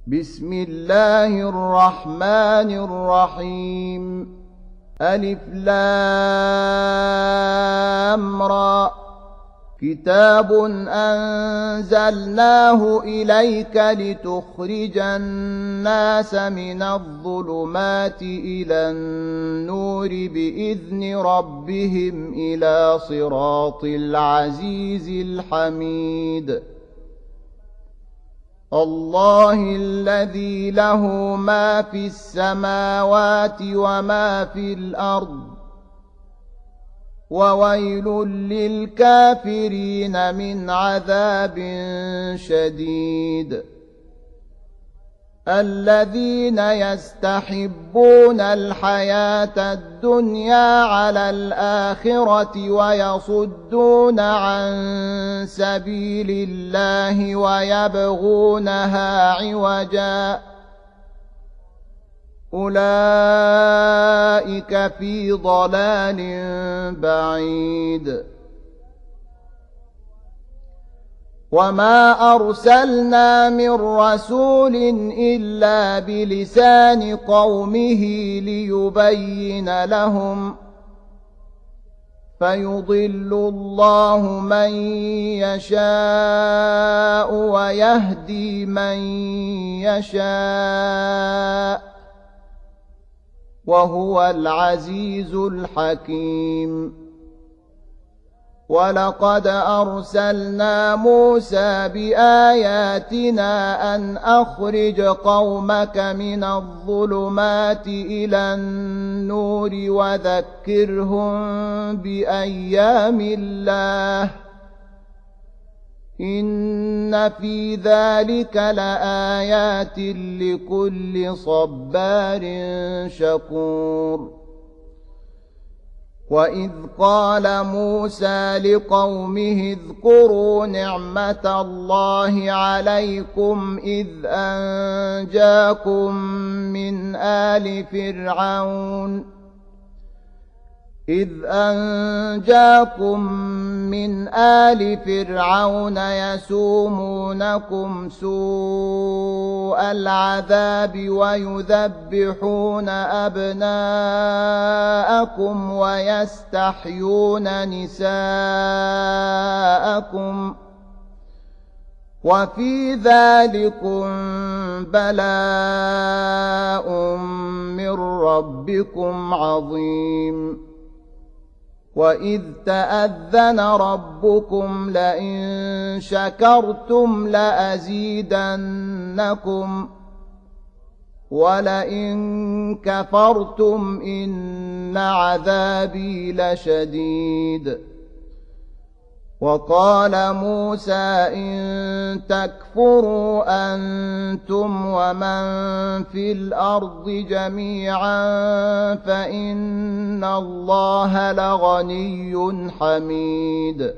بسم الله الرحمن الرحيم ألف لام را كتاب أنزلناه إليك لتخرج الناس من الظلمات إلى النور بإذن ربهم إلى صراط العزيز الحميد الله الذي له ما في السماوات وما في الأرض وويل للكافرين من عذاب شديد الذين يستحبون الحياة الدنيا على الآخرة ويصدون عن سبيل الله ويبغونها عوجا أولئك في ضلال بعيد وما أرسلنا من رسول إلا بلسان قومه ليبين لهم فيضل الله من يشاء ويهدي من يشاء وهو العزيز الحكيم ولقد أرسلنا موسى بآياتنا أن أخرج قومك من الظلمات إلى النور وذكرهم بأيام الله إن في ذلك لآيات لكل صبار شكور وإذ قال موسى لقومه اذكروا نعمة الله عليكم إذ أنجاكم من آل فرعون يسومونكم سوء العذاب ويذبحون أبناءكم ويستحيون نساءكم وفي ذلكم بلاء من ربكم عظيم وإذ تأذن ربكم لئن شكرتم لأزيدنكم ولئن كفرتم إن عذابي لشديد وقال موسى إن تكفروا أنتم ومن في الأرض جميعا فإن الله لغني حميد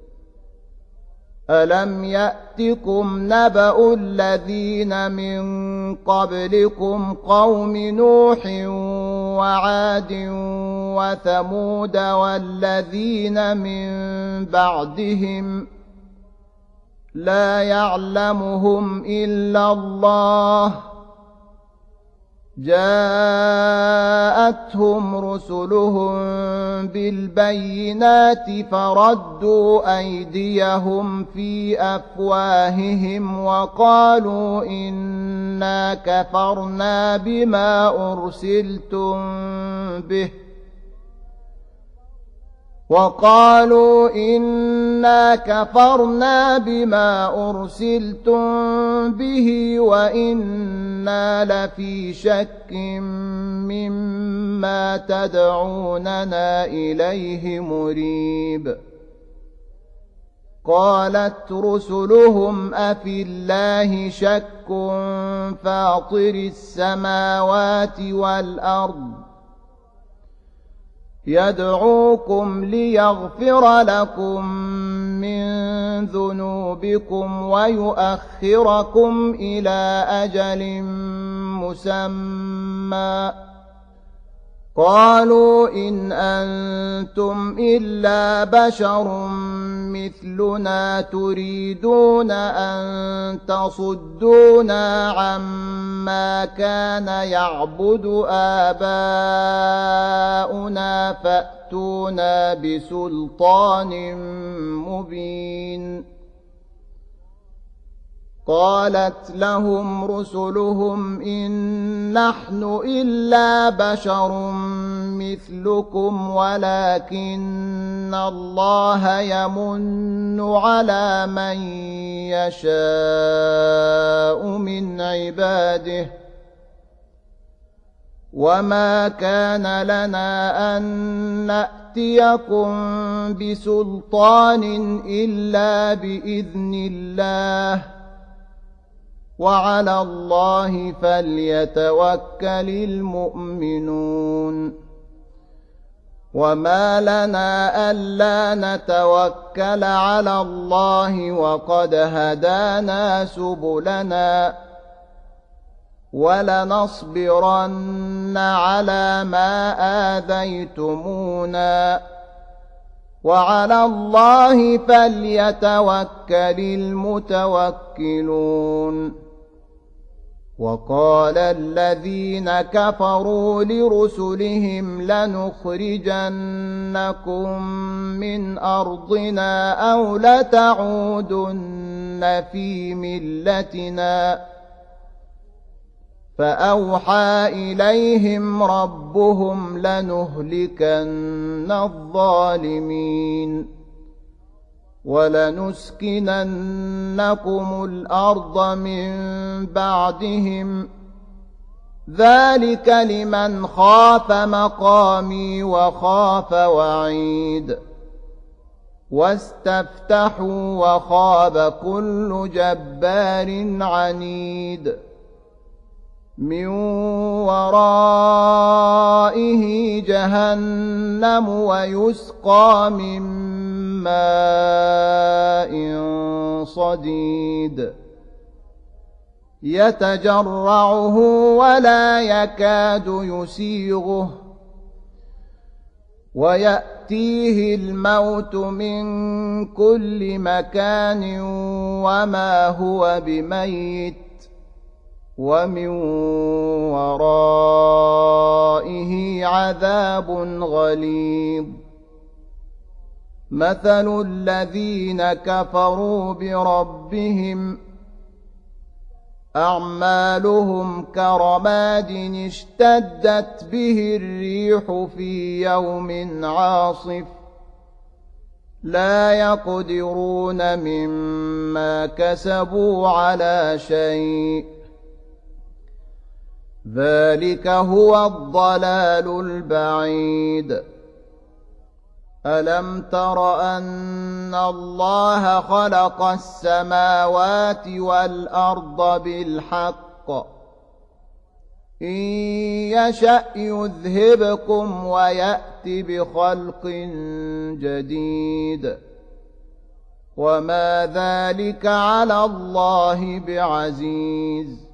ألم يأتكم نبأ الذين من قبلكم قوم نوح وعاد وثمود والذين من بعدهم لا يعلمهم إلا الله جاءتهم رسلهم بالبينات فردوا أيديهم في أفواههم وقالوا إنا كفرنا بما أرسلتم به وإنا لفي شك مما تدعوننا إليه مريب قالت رسلهم أفي الله شك فاطر السماوات والأرض يدعوكم ليغفر لكم من ذنوبكم ويؤخركم إلى أجل مسمى قالوا إن أنتم إلا بشر مثلنا تريدون أن تصدونا عما كان يعبد آباؤنا فأتونا بسلطان مبين. قالت لهم رسلهم إن نحن إلا بشر مثلكم ولكن الله يمن على من يشاء من عباده وما كان لنا أن نأتيكم بسلطان إلا بإذن الله وعلى الله فليتوكل المؤمنون. وما لنا ألا نتوكل على الله وقد هدانا سبلنا ولنصبرن على ما آذيتمونا وعلى الله فليتوكل المتوكلون. وقال الذين كفروا لرسلهم لنخرجنكم من أرضنا أو لتعودن في ملتنا فأوحى إليهم ربهم لنهلكن الظالمين ولنسكننكم الأرض من بعدهم ذلك لمن خاف مقامي وخاف وعيد. واستفتحوا وخاب كل جبار عنيد من ورائه جهنم ويسقى من ماء صديد يتجرعه ولا يكاد يسيغه ويأتيه الموت من كل مكان وما هو بميت ومن ورائه عذاب غليظ. مثل الذين كفروا بربهم أعمالهم كرماد اشتدت به الريح في يوم عاصف لا يقدرون مما كسبوا على شيء ذلك هو الضلال البعيد. ألم تر أن الله خلق السماوات والأرض بالحق إن يشأ يذهبكم ويأت بخلق جديد وما ذلك على الله بعزيز.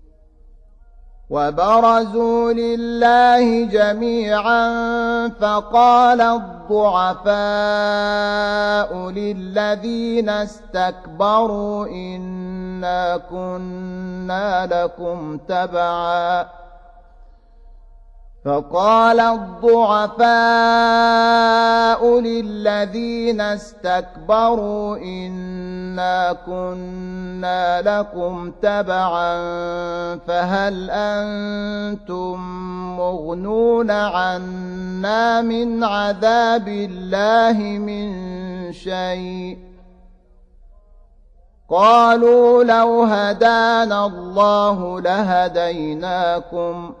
وبرزوا لله جميعا فقال الضعفاء للذين استكبروا إنا كنا لكم تبعا فقال الضعفاء للذين استكبروا إنا كنا لكم تبعا فهل أنتم مغنون عنا من عذاب الله من شيء قالوا لو هدانا الله لهديناكم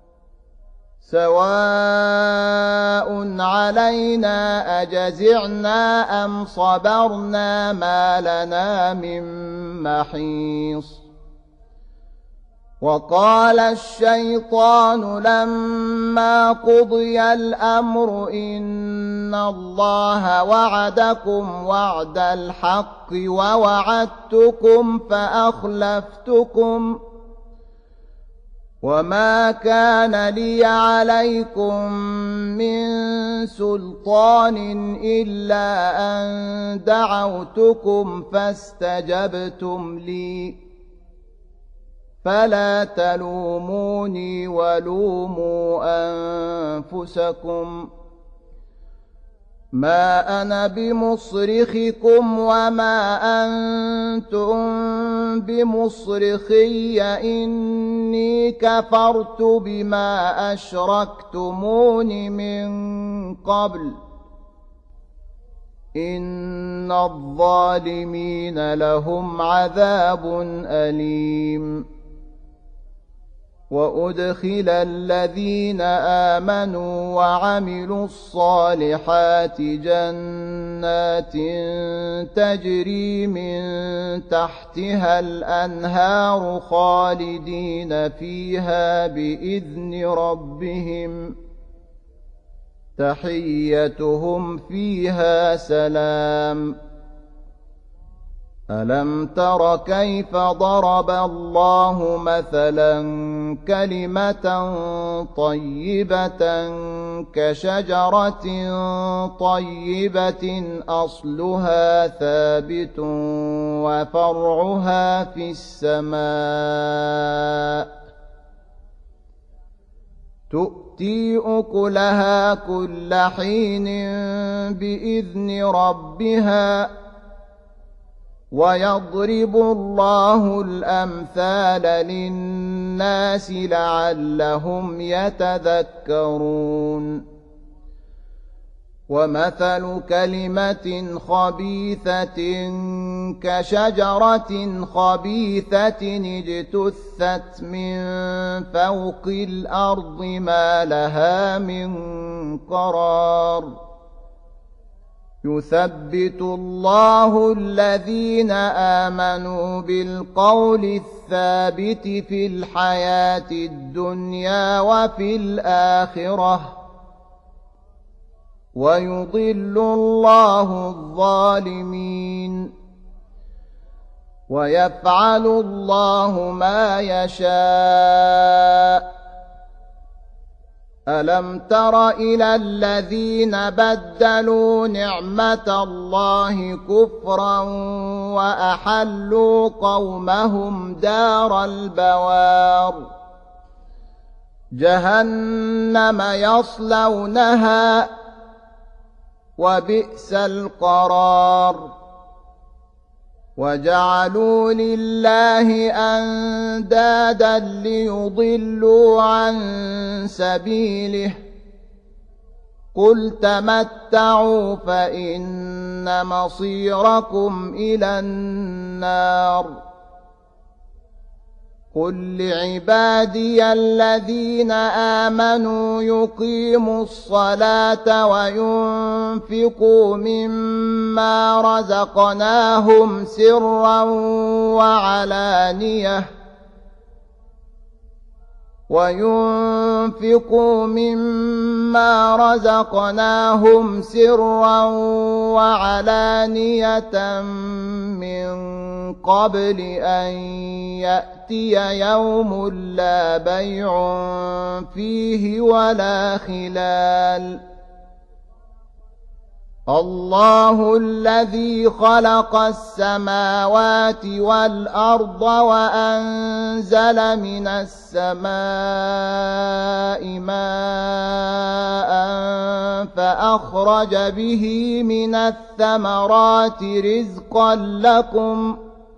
سواء علينا أجزعنا أم صبرنا ما لنا من محيص. وقال الشيطان لما قضي الأمر إن الله وعدكم وعد الحق وما كان لي عليكم من سلطان إلا أن دعوتكم فاستجبتم لي فلا تلوموني ولوموا أنفسكم ما أنا بمصرخكم وما أنتم بمصرخي إني كفرت بما أشركتمون من قبل إن الظالمين لهم عذاب أليم وأدخل الذين آمنوا وعملوا الصالحات جنات تجري من تحتها الأنهار خالدين فيها بإذن ربهم تحيتهم فيها سلام ألم تر كيف ضرب الله مثلا كلمة طيبة كشجرة طيبة أصلها ثابت وفرعها في السماء تؤتي أكلها كل حين بإذن ربها ويضرب الله الأمثال للناس لعلهم يتذكرون ومثل كلمة خبيثة كشجرة خبيثة اجتثت من فوق الأرض ما لها من قرار يثبت الله الذين آمنوا بالقول الثابت في الحياة الدنيا وفي الآخرة ويضل الله الظالمين ويفعل الله ما يشاء ألم تر إلى الذين بدلوا نعمة الله كفرا وأحلوا قومهم دار البوار جهنم يصلونها وبئس القرار وجعلوا لله أندادا ليضلوا عن سبيله قل تمتعوا فإن مصيركم إلى النار قل لعبادي الذين آمنوا يقيموا الصلاة وينفقوا مما رزقناهم سرا وعلانية من قبل أن يأتي يوم لا بيع فيه ولا خلال الله الذي خلق السماوات والأرض وأنزل من السماء ماء فأخرج به من الثمرات رزقا لكم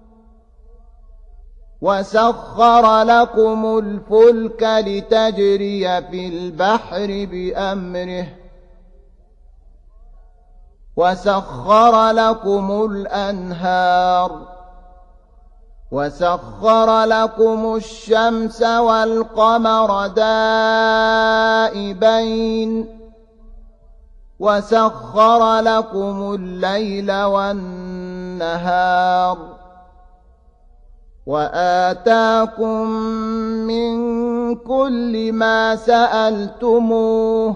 وسخر لكم الفلك لتجري في البحر بأمره وسخر لكم الأنهار وسخر لكم الشمس والقمر دائبين وسخر لكم الليل والنهار وآتاكم من كل ما سألتموه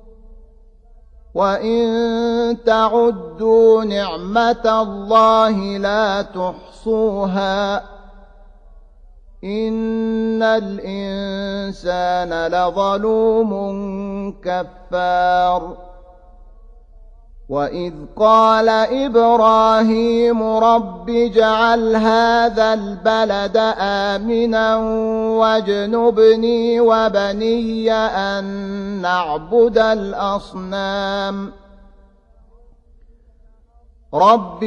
وإن تعدوا نعمة الله لا تحصوها إن الإنسان الإنسان لظلوم كفار وإذ قال إبراهيم رب اجعل هذا البلد آمنا واجنبني وبني أن نعبد الأصنام رب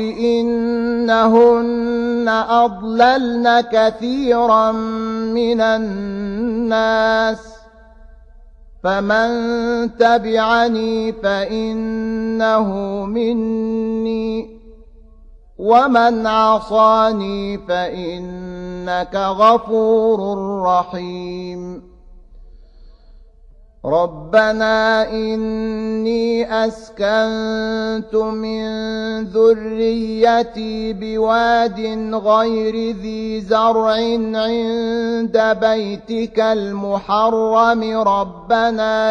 إنهن أضللن كثيرا من الناس فمن تبعني فإنه مني ومن عصاني فإنك غفور رحيم ربنا إني أسكنت من ذريتي بواد غير ذي زرع عند بيتك المحرم ربنا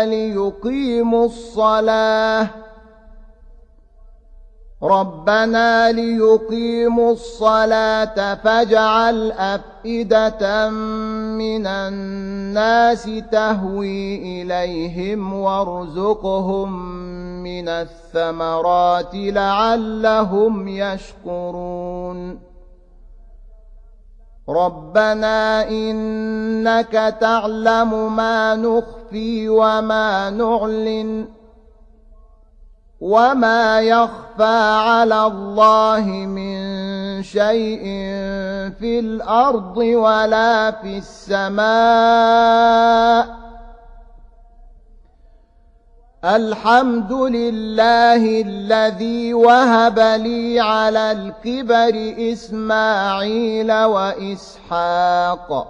ليقيموا الصلاة فاجعل أفئدة من الناس تهوي إليهم وارزقهم من الثمرات لعلهم يشكرون ربنا إنك تعلم ما نخفي وما نعلن وما يخفى على الله من شيء في الأرض ولا في السماء الحمد لله الذي وهب لي على الكبر إسماعيل وإسحاق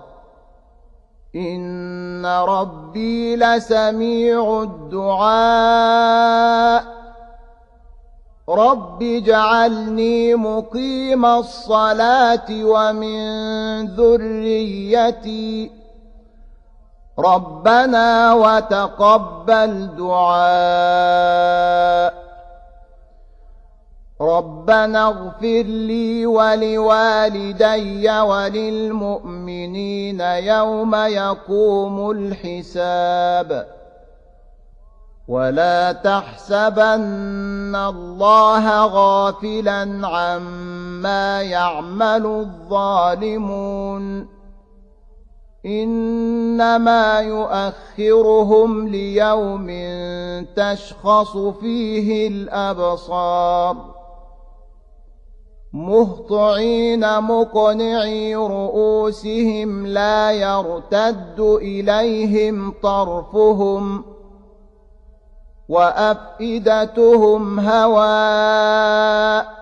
إن ربي لسميع الدعاء رب اجعلني مقيم الصلاة ومن ذريتي ربنا وتقبل دعاء ربنا اغفر لي ولوالدي وللمؤمنين يوم يقوم الحساب ولا تحسبن الله غافلا عما يعمل الظالمون إنما يؤخرهم ليوم تشخص فيه الأبصار مهطعين مقنعي رؤوسهم لا يرتد إليهم طرفهم وأفئدتهم هواء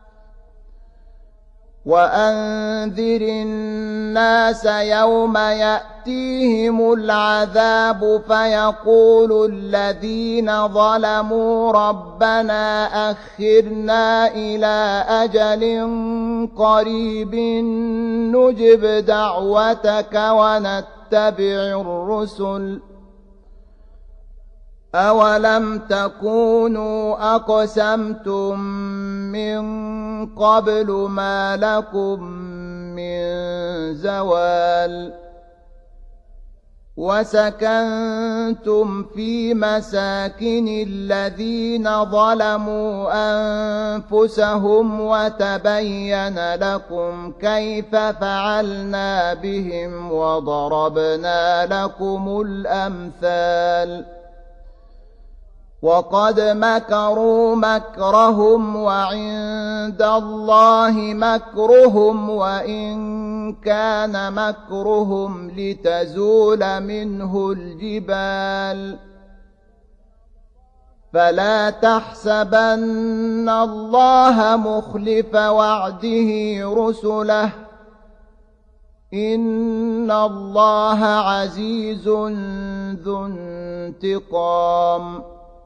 وأنذر الناس يوم يأتيهم العذاب فيقول الذين ظلموا ربنا أخرنا إلى أجل قريب نجب دعوتك ونتبع الرسل أولم تكونوا أقسمتم من قبل ما لكم من زوال وسكنتم في مساكن الذين ظلموا أنفسهم وتبين لكم كيف فعلنا بهم وضربنا لكم الأمثال وقد مكروا مكرهم وعند الله مكرهم وإن كان مكرهم لتزول منه الجبال فلا تحسبن الله مخلف وعده رسله إن الله عزيز ذو انتقام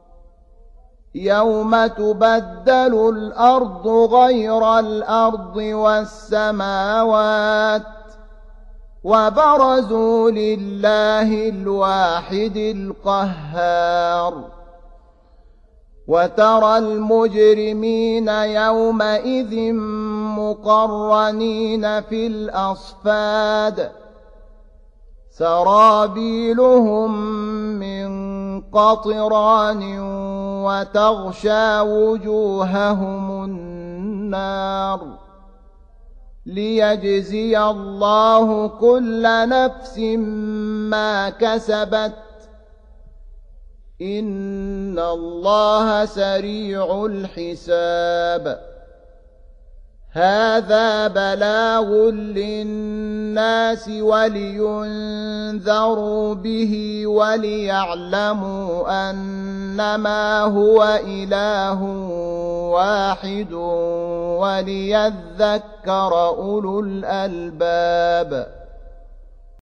يوم تبدل الأرض غير الأرض والسماوات وبرزوا لله الواحد القهار وترى المجرمين يومئذ مقرنين في الأصفاد سرابيلهم من قطران وتغشى وجوههم النار ليجزي الله كل نفس ما كسبت إن الله سريع الحساب هذا بلاغ للناس ولينذروا به وليعلموا أنما هو إله واحد وليذكر أولو الألباب